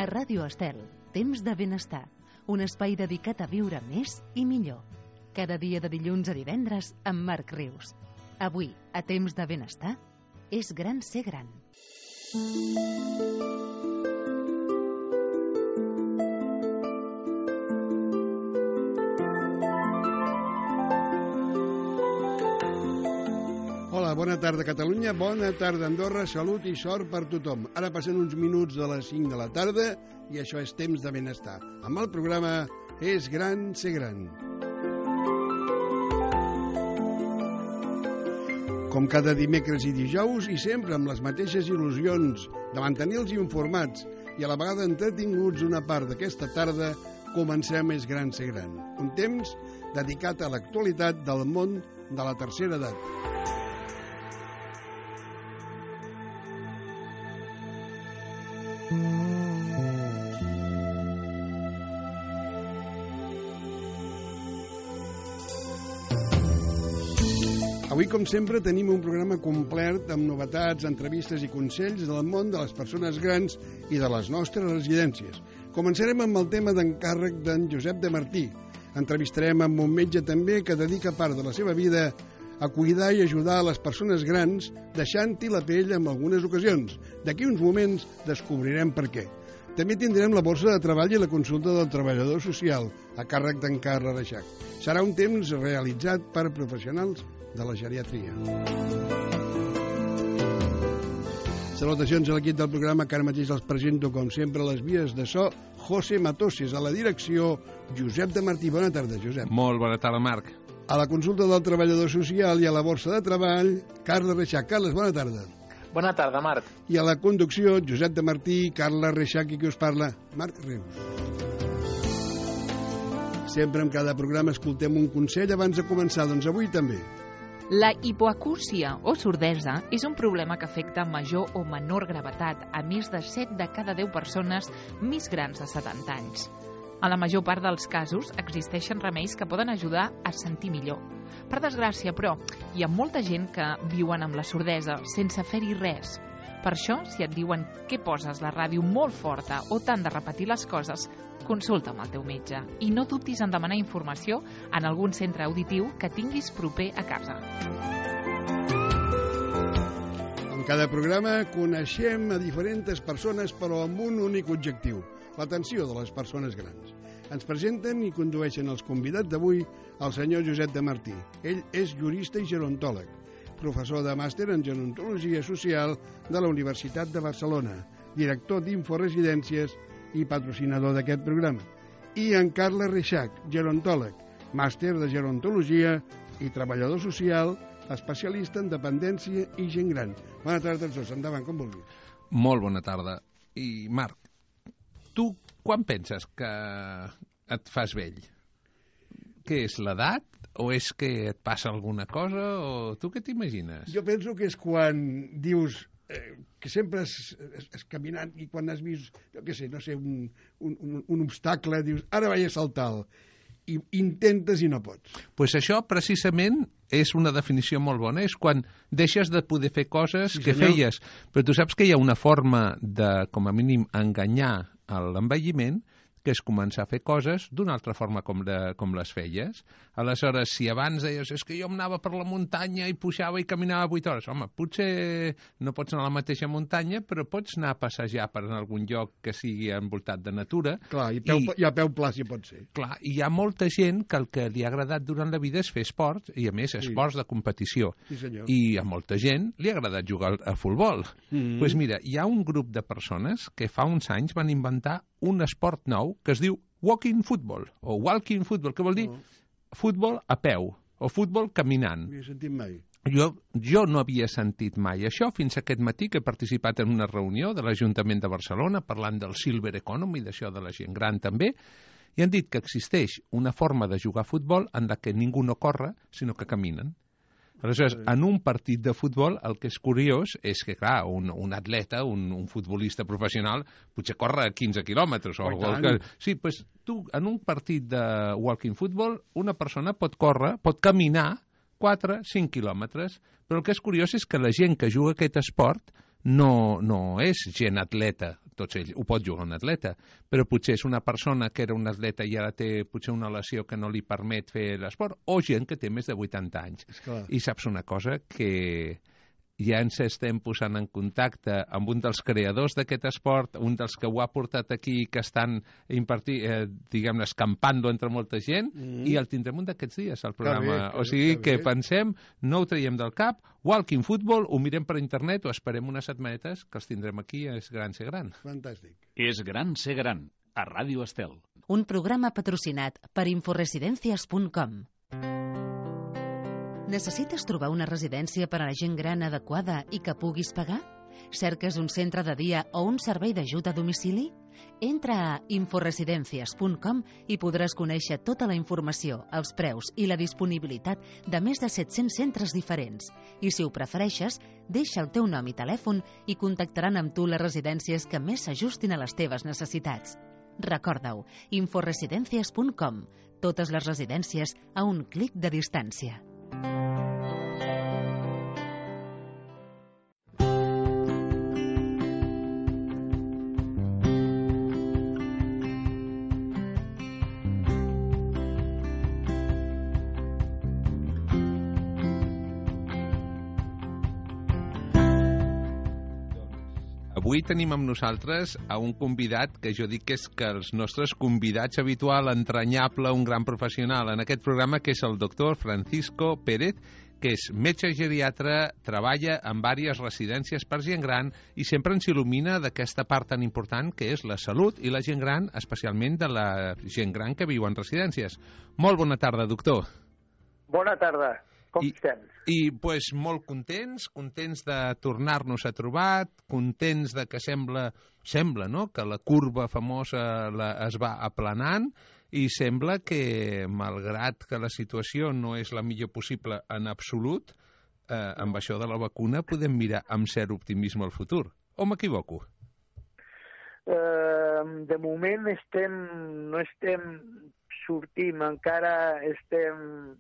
A Ràdio Estel, Temps de Benestar, un espai dedicat a viure més i millor. Cada dia de dilluns a divendres amb Marc Rius. Avui, a Temps de Benestar, és gran ser gran. Bona tarda, Catalunya. Bona tarda, Andorra. Salut i sort per tothom. Ara passen uns minuts de les 5 de la tarda i això és Temps de Benestar. Amb el programa És gran ser gran. Com cada dimecres i dijous i sempre amb les mateixes il·lusions de mantenir-los informats i a la vegada entretinguts una part d'aquesta tarda, comencem És gran ser gran. Un temps dedicat a l'actualitat del món de la tercera edat. Avui, com sempre, tenim un programa complet amb novetats, entrevistes i consells del món de les persones grans i de les nostres residències. Començarem amb el tema d'encàrrec d'en Josep de Martí. Entrevistarem amb un metge també que dedica part de la seva vida a cuidar i ajudar a les persones grans, deixant-hi la pell en algunes ocasions. D'aquí uns moments descobrirem per què. També tindrem la borsa de treball i la consulta del treballador social, a càrrec d'en Carles Reixac. Serà un temps realitzat per professionals de la geriatria. Salutacions a l'equip del programa, que ara mateix els presento, com sempre, a les vies de so, José Matoses, a la direcció, Josep de Martí. Bona tarda, Josep. Molt bona tarda, Marc. A la consulta del treballador social i a la borsa de treball, Carles Reixac. Carles, bona tarda. Bona tarda, Marc. I a la conducció, Josep de Martí, Carles Reixac i qui us parla, Marc Rius. Sempre en cada programa escoltem un consell abans de començar, doncs avui també. La hipoacúsia o sordesa és un problema que afecta major o menor gravetat a més de 7 de cada 10 persones més grans de 70 anys. A la major part dels casos existeixen remeis que poden ajudar a sentir millor. Per desgràcia, però, hi ha molta gent que viuen amb la sordesa sense fer-hi res. Per això, si et diuen que poses la ràdio molt forta o t'han de repetir les coses, consulta amb el teu metge i no dubtis en demanar informació en algun centre auditiu que tinguis proper a casa. En cada programa coneixem a diferents persones però amb un únic objectiu, l'atenció de les persones grans. Ens presenten i condueixen els convidats d'avui el senyor Josep de Martí. Ell és jurista i gerontòleg, professor de màster en gerontologia social de la Universitat de Barcelona, director d'Inforesidències i patrocinador d'aquest programa. I en Carles Reixac, gerontòleg, màster de gerontologia i treballador social, especialista en dependència i gent gran. Bona tarda a tots dos, endavant, com vulguis. Molt bona tarda. I, Marc, tu quan penses que et fas vell? Què és, l'edat? O és que et passa alguna cosa? O tu què t'imagines? Jo penso que és quan dius que sempre has caminat i quan has vist, jo què sé, no sé, un obstacle, dius, ara vaig a saltar-lo. I intentes i no pots. Pues això precisament és una definició molt bona, és quan deixes de poder fer coses que feies. Però tu saps que hi ha una forma de, com a mínim, enganyar l'envelliment, que és començar a fer coses d'una altra forma com les feies. Aleshores, si abans deies és que jo em anava per la muntanya i pujava i caminava 8 hores, home, potser no pots anar a la mateixa muntanya, però pots anar a passejar per algun lloc que sigui envoltat de natura. Clar, i a peu pla si pot ser. Clar, i hi ha molta gent que el que li ha agradat durant la vida és fer esports, i a més esports de competició. Sí, senyor. I a molta gent li ha agradat jugar a futbol. Doncs mira, hi ha un grup de persones que fa uns anys van inventar un esport nou que es diu walking football, o walking football, que vol dir futbol a peu, o futbol caminant. No havia sentit mai. Jo no havia sentit mai això fins aquest matí, que he participat en una reunió de l'Ajuntament de Barcelona parlant del Silver Economy, d'això de la gent gran també, i han dit que existeix una forma de jugar a futbol en la que ningú no corre, sinó que caminen. Aleshores, en un partit de futbol, el que és curiós és que, clar, un atleta, un futbolista professional, potser corre 15 quilòmetres. Sí, doncs tu, en un partit de walking football, una persona pot córrer, pot caminar 4-5 quilòmetres, però el que és curiós és que la gent que juga aquest esport no és gent atleta, tots ells, ho pot jugar un atleta, però potser és una persona que era un atleta i ara té potser una lesió que no li permet fer l'esport, o gent que té més de 80 anys. I saps una cosa? Que ja ens estem posant en contacte amb un dels creadors d'aquest esport, un dels que ho ha portat aquí, que estan diguem-ne, escampant-lo entre molta gent, i el tindrem un d'aquests dies al programa. O sigui que pensem, no ho traiem del cap, Walking Football, ho mirem per internet, o esperem unes setmanetes que els tindrem aquí a És Gran Ser Gran. Fantàstic. És Gran Ser Gran, a Ràdio Estel. Un programa patrocinat per inforesidencias.com. Necessites trobar una residència per a la gent gran adequada i que puguis pagar? Cerques un centre de dia o un servei d'ajut a domicili? Entra a inforesidencias.com i podràs conèixer tota la informació, els preus i la disponibilitat de més de 700 centres diferents. I si ho prefereixes, deixa el teu nom i telèfon i contactaran amb tu les residències que més s'ajustin a les teves necessitats. Recorda-ho, inforesidencias.com. Totes les residències a un clic de distància. Avui tenim amb nosaltres a un convidat que jo dic que és que els nostres convidats habitual, entranyable, un gran professional en aquest programa, que és el doctor Francisco Pérez, que és metge geriatre, treballa en diverses residències per gent gran i sempre ens il·lumina d'aquesta part tan important que és la salut i la gent gran, especialment de la gent gran que viu en residències. Molt bona tarda, doctor. Bona tarda. Com estem? I pues, molt contents de tornar-nos a trobar, contents de que sembla no? Que la curva famosa es va aplanant i sembla que, malgrat que la situació no és la millor possible en absolut, amb això de la vacuna podem mirar amb cert optimisme al futur. O m'equivoco? De moment no estem sortint, encara estem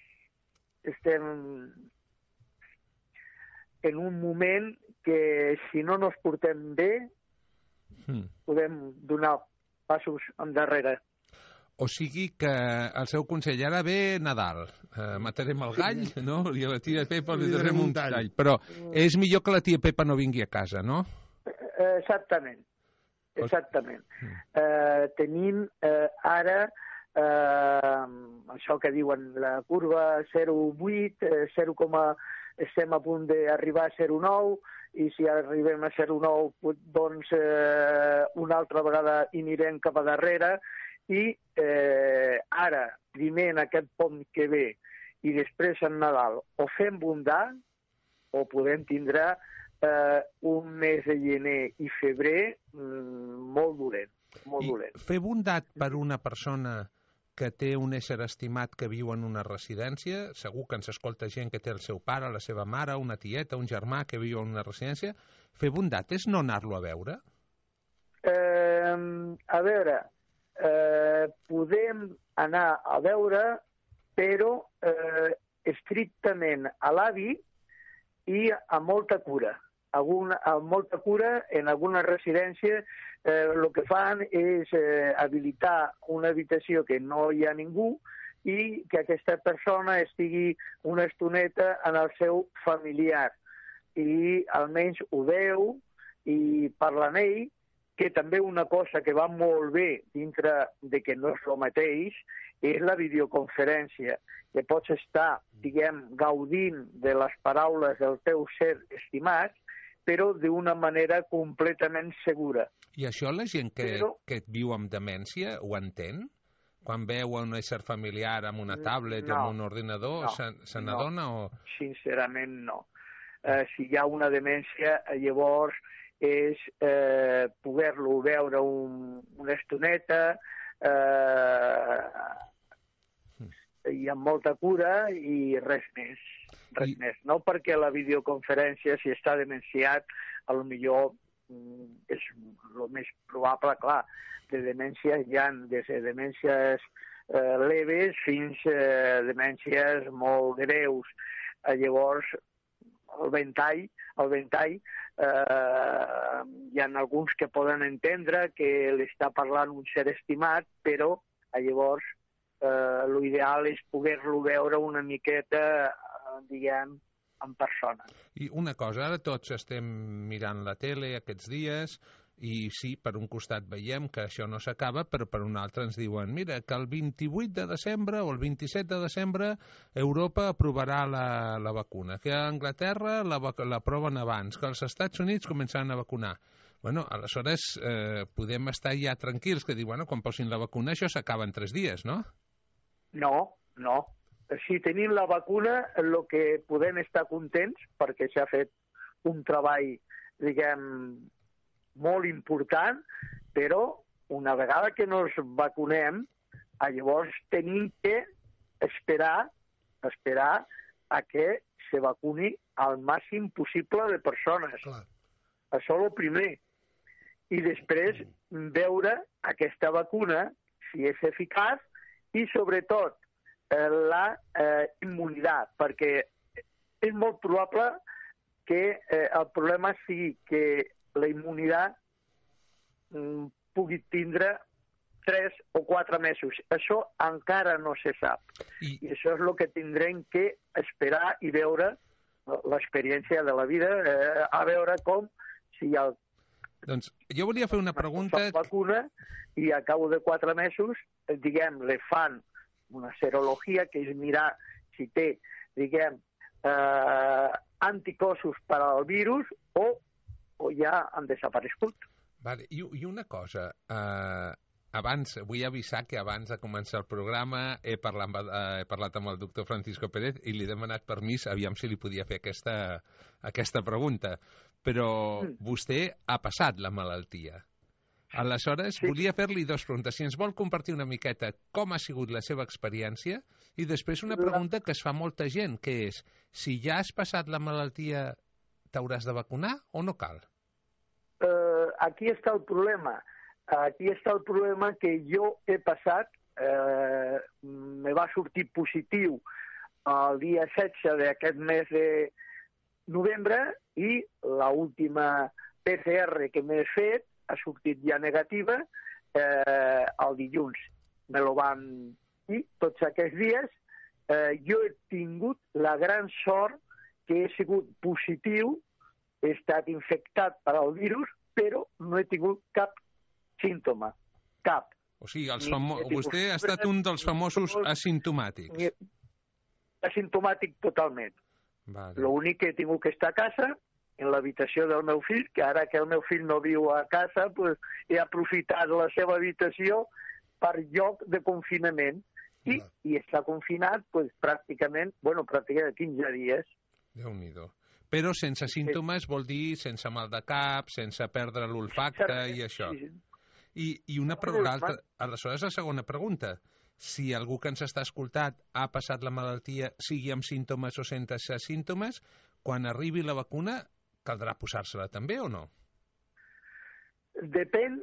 en un moment que si no nos portem bé podem donar passos endarrere. O sigui que el seu consell ara ve Nadal. Matarem el gall, no? I a la tia Pepa li darem un tall. Però és millor que la tia Pepa no vingui a casa, no? Exactament. Tenim ara això que diuen la curva 0,8, estem a punt d'arribar a 0,9 i si arribem a 0,9 doncs una altra vegada hi anirem cap a darrere i ara, primer en aquest pont que ve i després en Nadal o fem bundar o podem tindre un mes de gener i febrer molt dolent. Fer bondat per una persona que té un ésser estimat que viu en una residència, segur que ens escolta gent que té el seu pare, la seva mare, una tieta, un germà que viu en una residència, fer bondat és no anar-lo a veure? A veure, podem anar a veure, però estrictament a l'avi i amb molta cura. Amb molta cura, en alguna residència, el que fan és habilitar una habitació que no hi ha ningú i que aquesta persona estigui una estoneta en el seu familiar. I almenys ho veu i parla amb ell, que també una cosa que va molt bé dintre de que no és el mateix és la videoconferència, que pots estar, gaudint de les paraules del teu ser estimat, però d'una manera completament segura. I això la gent que viu amb demència ho entén? Quan veu un ésser familiar amb una tablet o amb un ordinador, se n'adona? Sincerament no. Si hi ha una demència, llavors és poder-lo veure una estoneta i amb molta cura i res més. No perquè la videoconferència, si està demenciat, a lo millor és el més probable, clar, de demències hi ha des de demències leves fins a demències molt greus. Llavors, el ventall el ventall, hi ha alguns que poden entendre que l'està parlant un ser estimat, però llavors l'ideal és poder-lo veure una miqueta, diguem, en persona. I una cosa, ara tots estem mirant la tele aquests dies i sí, per un costat veiem que això no s'acaba, però per un altre ens diuen mira, que el 28 de desembre o el 27 de desembre Europa aprovarà la vacuna, que a Anglaterra l'aproven abans, que als Estats Units començaran a vacunar. Bueno, aleshores podem estar ja tranquils, que dir, bueno, quan posin la vacuna això s'acaba en 3 dies, no? No. Si tenim la vacuna, el que podem estar contents, perquè s'ha fet un treball, diguem, molt important, però una vegada que nos vacunem, llavors tenim que esperar a que se vacuni al màxim possible de persones. Clar. Això és el primer. I després veure aquesta vacuna, si és eficaç, i sobretot la immunitat, perquè és molt probable que el problema sigui que la immunitat pugui tindre 3 o 4 mesos. Això encara no se sap. I això és el que tindrem que esperar i veure l'experiència de la vida, a veure com si el... Doncs jo volia fer una pregunta... La vacuna, i a cabo de 4 mesos, diguem, le fan una serologia, que és mirar si té, diguem, anticossos per al virus o ja han desaparegut. Vale. I una cosa, abans, vull avisar que abans de començar el programa he parlat amb el doctor Francisco Pérez i li he demanat permís, aviam si li podia fer aquesta pregunta. Però vostè ha passat la malaltia. Aleshores, volia fer-li 2 preguntes. Si ens vol compartir una miqueta com ha sigut la seva experiència i després una pregunta que es fa molta gent, que és, si ja has passat la malaltia, t'hauràs de vacunar o no cal? Aquí està el problema. Aquí està el problema que jo he passat, me va sortir positiu el dia 16 d'aquest mes de novembre i l'última PCR que m'he fet ha sortit ja negativa el dilluns. Me lo van dir tots aquests dies. Jo he tingut la gran sort que he sigut positiu, he estat infectat per al virus, però no he tingut cap símptoma. Cap. O sigui, vostè ha estat un dels famosos asimptomàtics. Asimptomàtic totalment. Vale. L'únic que he tingut que estar a casa, en l'habitació del meu fill, que ara que el meu fill no viu a casa, pues, he aprofitat la seva habitació per lloc de confinament i està confinat pues, pràcticament 15 dies. Déu-n'hi-do. Però sense símptomes vol dir sense mal de cap, sense perdre l'olfacte i això. I aleshores la segona pregunta. Si algú que ens està escoltant ha passat la malaltia, sigui amb símptomes o sense símptomes, quan arribi la vacuna caldrà posar-se-la també o no? Depèn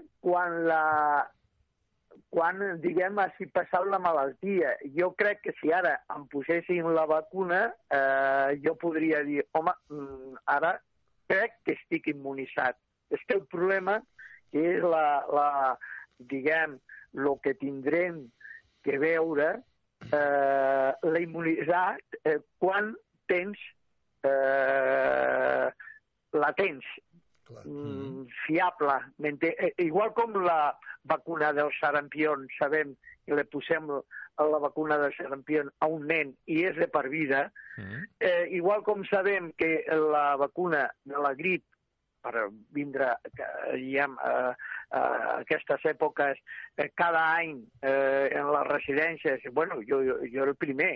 quan diguem, hagi passat la malaltia. Jo crec que si ara em posessin la vacuna, jo podria dir, home, ara crec que estic immunitzat. És que el problema és diguem, el que tindrem que veure, la immunitat, quan tens la tens fiable. Igual com la vacuna del sarampió, sabem que li posem la vacuna del sarampió a un nen i és de per vida, igual com sabem que la vacuna de la grip, per vindre a aquestes èpoques, cada any en les residències, jo el primer,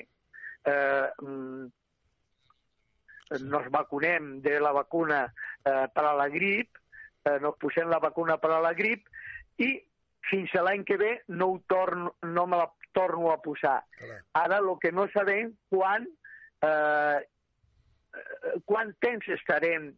nos vacunem de la vacuna per a la grip, nos posem la vacuna per a la grip i fins a l'any que ve no me la torno a posar. Ara el que no sabem quant temps estarem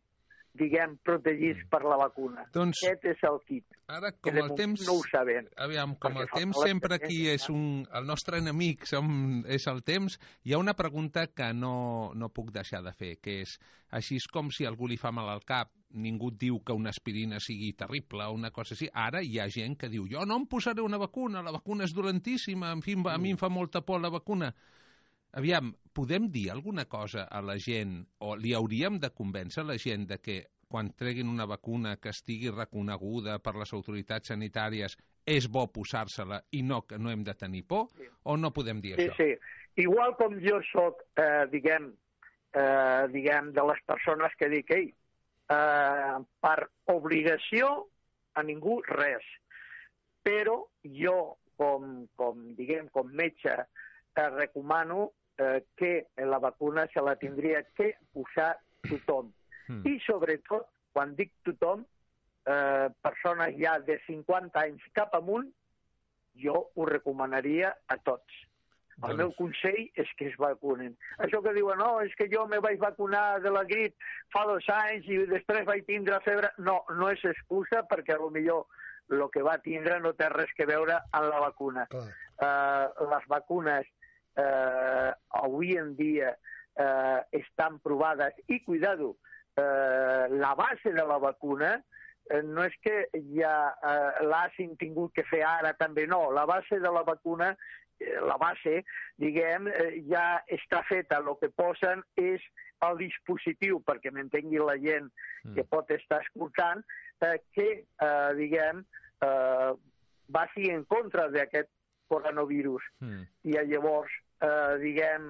diguem, protegits per la vacuna. Doncs, aquest és el kit. Ara, que com el temps... no ho sabem. Aviam, com el temps sempre aquí és el nostre enemic, és el temps, hi ha una pregunta que no puc deixar de fer, que és, així com si algú li fa mal al cap, ningú et diu que una aspirina sigui terrible o una cosa així. Ara hi ha gent que diu, jo no em posaré una vacuna, la vacuna és dolentíssima, en fi, a mi em fa molta por la vacuna. Aviam, podem dir alguna cosa a la gent, o li hauríem de convèncer la gent de que quan treguin una vacuna que estigui reconeguda per les autoritats sanitàries és bo posar-se-la i que no hem de tenir por? O no podem dir això? Sí. Igual com jo soc, diguem, de les persones que dic, per obligació a ningú res. Però jo, com metge, recomano que la vacuna se la tindria que posar tothom. I sobretot, quan dic tothom, persones ja de 50 anys cap amunt, jo ho recomanaria a tots. El meu consell és que es vacunen. Això que diuen, no, és que jo me vaig vacunar de la grip fa 2 anys i després vaig tindre febre. No, no és excusa perquè potser el que va tindre no té res que veure amb la vacuna. Les vacunes avui en dia estan provades i, cuidado, la base de la vacuna no és que ja l'hagin tingut que fer ara també, no. La base de la vacuna, diguem, ja està feta. El que posen és el dispositiu, perquè m'entengui la gent que pot estar escoltant, que, diguem, vagi en contra d'aquest coronavirus. I llavors, diguem,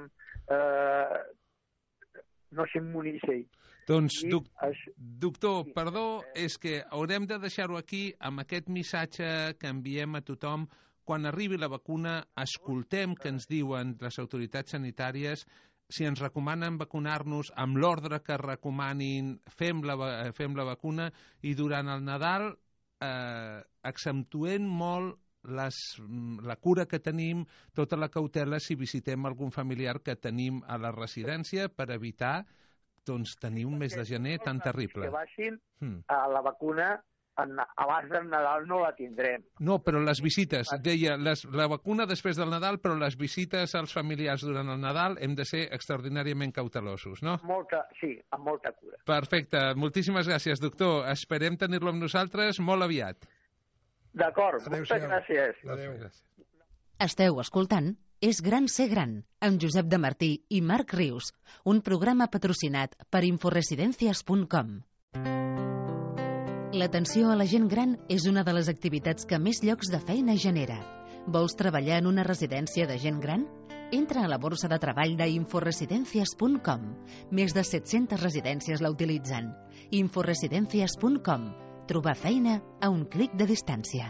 no s'immunitzi. Doncs, doctor, perdó, és que haurem de deixar-ho aquí amb aquest missatge que enviem a tothom. Quan arribi la vacuna, escoltem què ens diuen les autoritats sanitàries. Si ens recomanen vacunar-nos amb l'ordre que recomanin, fem la vacuna, i durant el Nadal accentuem molt la cura que tenim, tota la cautela si visitem algun familiar que tenim a la residència per evitar tenir un mes de gener tan terrible. Que vagin a la vacuna abans del Nadal no la tindrem. No, però les visites, deia, la vacuna després del Nadal, però les visites als familiars durant el Nadal hem de ser extraordinàriament cautelosos, no? Sí, amb molta cura. Perfecte, moltíssimes gràcies, doctor. Esperem tenir-lo amb nosaltres molt aviat. D'acord, moltes gràcies. Adéu. Esteu escoltant És gran ser gran, amb Josep de Martí i Marc Rius, un programa patrocinat per inforesidencias.com. L'atenció a la gent gran és una de les activitats que més llocs de feina genera. Vols treballar en una residència de gent gran? Entra a la borsa de treball d'inforesidencias.com. Més de 700 residències la utilitzen. Inforesidencias.com. Trobar feina a un clic de distància.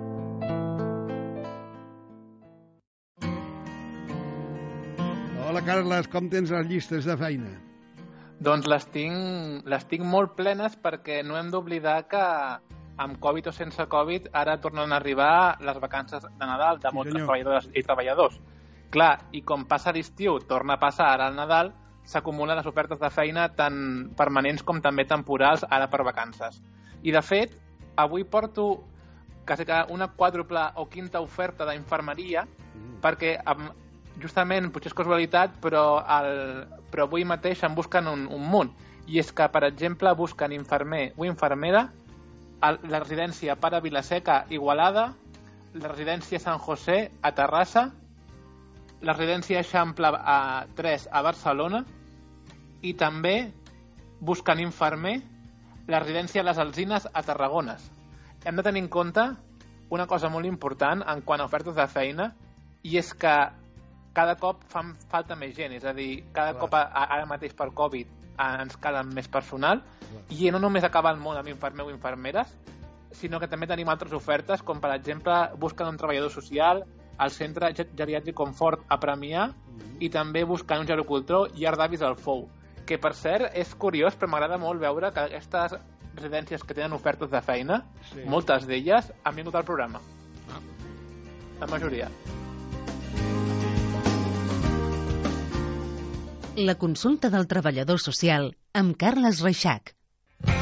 Hola, Carles, com tens les llistes de feina? Doncs les tinc molt plenes perquè no hem d'oblidar que amb Covid o sense Covid ara tornen a arribar les vacances de Nadal de moltes treballadores i treballadors. Clar, i com passa l'estiu, torna a passar ara al Nadal, s'acumulen les ofertes de feina tant permanents com també temporals ara per vacances. I de fet, avui porto quasi que una quàdruple o quinta oferta d'infermeria perquè justament, potser és casualitat, però avui mateix en busquen un munt. I és que, per exemple, busquen infermer o infermera a la residència Pare Vilaseca, Igualada, la residència Sant José, a Terrassa, la residència Eixample 3 a Barcelona, i també busquen infermer la residència Les Alzines a Tarragona. Hem de tenir en compte una cosa molt important en quant a ofertes de feina, i és que cada cop fan falta més gent, és a dir, cada cop ara mateix per Covid ens cal més personal, i no només acaba el món amb infermer o infermeres, sinó que també tenim altres ofertes, com per exemple busquen un treballador social al centre geriàtric Confort a Premià, i també busquen un gerocultor i art d'avis al Fou, que per cert és curiós, però m'agrada molt veure que aquestes residències que tenen ofertes de feina, moltes d'elles han vingut al programa. La majoria. La consulta del treballador social amb Carles Reixac.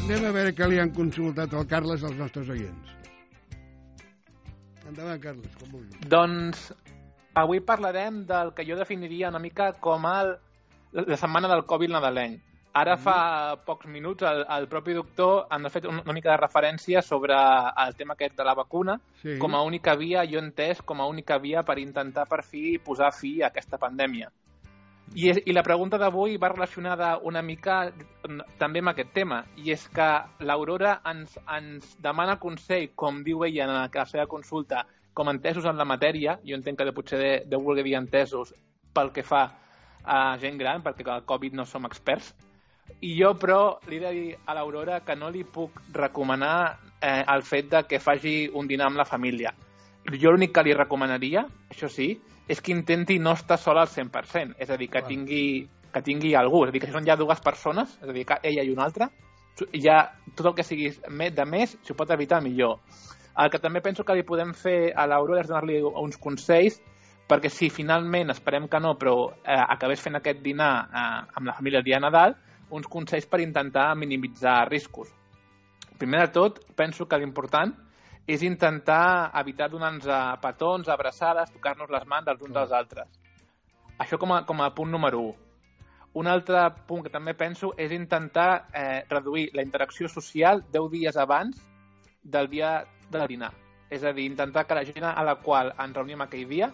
Anem a veure què li han consultat al Carles als nostres oients. Endavant, Carles, com vulguis. Doncs avui parlarem del que jo definiria una mica com la setmana del Covid nadalenc. Ara fa pocs minuts el propi doctor ha fet una mica de referència sobre el tema aquest de la vacuna com a única via, jo he entès, com a única via per intentar per fi posar fi a aquesta pandèmia. I la pregunta d'avui va relacionada una mica també amb aquest tema, i és que l'Aurora ens demana consell, com diu ella en la seva consulta, com entesos en la matèria. Jo entenc que potser deu voler dir entesos pel que fa a gent gran, perquè el Covid no som experts. I jo, però, li he de dir a l'Aurora que no li puc recomanar el fet de que faci un dinar amb la família. Jo l'únic que li recomanaria, això sí, és que intenti no estar sola al 100%, és a dir, que tingui algú, és a dir, que si són ja dues persones, és a dir, que ella i una altra, ja tot el que sigui de més, si ho pot evitar, millor. El que també penso que li podem fer a l'Aurora és donar-li uns consells, perquè si finalment, esperem que no, però acabés fent aquest dinar amb la família el dia de Nadal, uns consells per intentar minimitzar riscos. Primer de tot, penso que l'important és intentar evitar donar-nos petons, abraçades, tocar-nos les mans els uns als altres. Això com a punt número 1. Un altre punt que també penso és intentar reduir la interacció social 10 dies abans del dia de dinar. És a dir, intentar que la gent a la qual ens reunim aquell dia,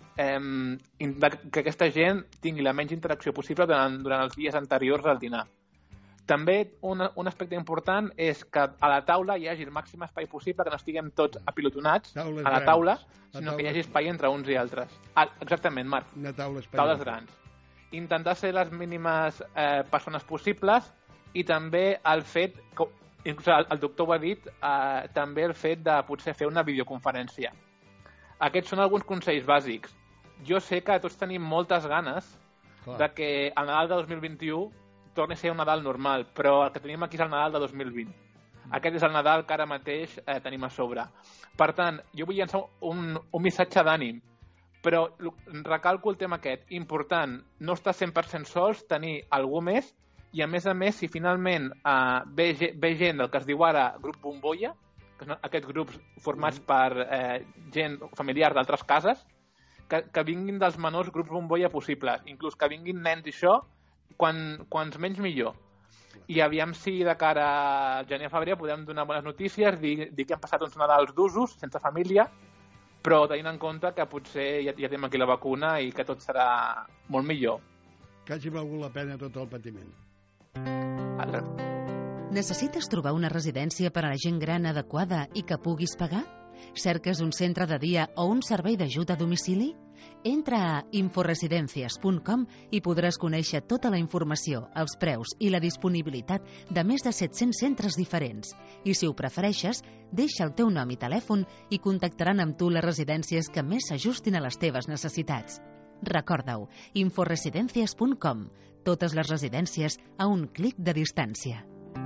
que aquesta gent tingui la menys interacció possible durant els dies anteriors al dinar. També un aspecte important és que a la taula hi hagi el màxim espai possible, que no estiguem tots apilotonats a la taula, sinó que hi hagi espai entre uns i altres. Exactament, Marc. Taules grans. Intentar ser les mínimes persones possibles i també el fet, inclús el doctor ho ha dit, també el fet de potser fer una videoconferència. Aquests són alguns consells bàsics. Jo sé que tots tenim moltes ganes de que el Nadal de 2021 torni a ser un Nadal normal, però el que tenim aquí és el Nadal de 2020. Aquest és el Nadal que ara mateix tenim a sobre. Per tant, jo vull llançar un missatge d'ànim, però recalco el tema aquest. Important, no estar 100% sols, tenir algú més, i a més, si finalment ve gent del que es diu ara grup bombolla, que són aquests grups formats per gent familiar d'altres cases, que vinguin dels menors grups bombolla possibles, inclús que vinguin nens i això, quants menys millor. I aviam si de cara al gener-febrer podem donar bones notícies, dir que han passat uns Nadals d'usos, sense família, però tenint en compte que potser ja tenim aquí la vacuna i que tot serà molt millor. Que hagi valgut la pena tot el patiment. Necessites trobar una residència per a la gent gran adequada i que puguis pagar? Cerques un centre de dia o un servei d'ajut a domicili? Entra a inforesidencias.com i podràs conèixer tota la informació, els preus i la disponibilitat de més de 700 centres diferents. I si ho prefereixes, deixa el teu nom i telèfon i contactaran amb tu les residències que més s'ajustin a les teves necessitats. Recorda-ho, inforesidencias.com. Totes les residències a un clic de distància.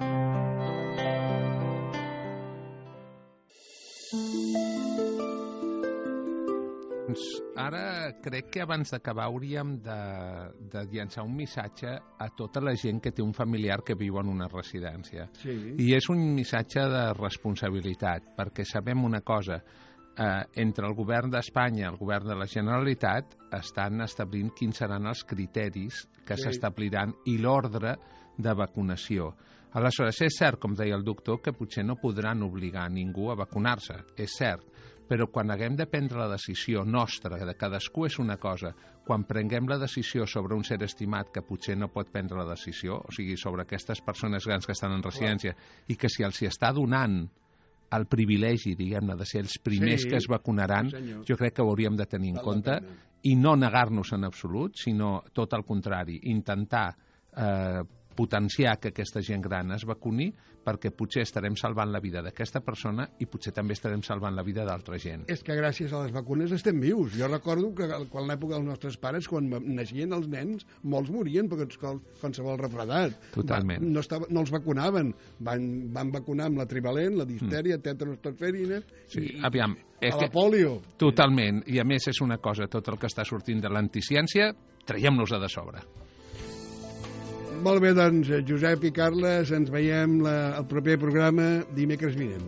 Ara crec que abans d'acabar hauríem de llançar un missatge a tota la gent que té un familiar que viu en una residència. Sí. I és un missatge de responsabilitat, perquè sabem una cosa, entre el govern d'Espanya i el govern de la Generalitat estan establint quins seran els criteris que s'establiran i l'ordre de vacunació. Aleshores, és cert, com deia el doctor, que potser no podran obligar ningú a vacunar-se, és cert, però quan haguem de prendre la decisió nostra, de cadascú és una cosa, quan prenguem la decisió sobre un ser estimat que potser no pot prendre la decisió, o sigui, sobre aquestes persones grans que estan en residència, i que si els hi està donant el privilegi, diguem-ne, de ser els primers que es vacunaran, jo crec que ho hauríem de tenir en compte i no negar-nos en absolut, sinó tot el contrari, intentar potenciar que aquesta gent gran es vacuni perquè potser estarem salvant la vida d'aquesta persona i potser també estarem salvant la vida d'altra gent. És que gràcies a les vacunes estem vius. Jo recordo que quan l'època dels nostres pares, quan naixien els nens, molts morien perquè qualsevol refredat. Totalment. No els vacunaven. Van vacunar amb la trivalent, la difteria, tètanus, tosferina i la polio. Totalment. I a més és una cosa, tot el que està sortint de l'anticiència, traiem-nos-la de sobre. Molt bé, doncs, Josep i Carles, ens veiem al proper programa dimecres vinent.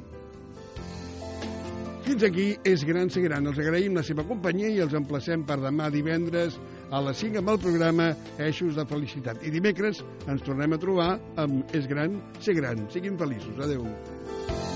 Fins aquí És Gran Ser Gran. Els agraïm la seva companyia i els emplacem per demà divendres a les 5 amb el programa Eixos de Felicitat. I dimecres ens tornem a trobar amb És Gran Ser Gran. Siguin feliços. Adéu.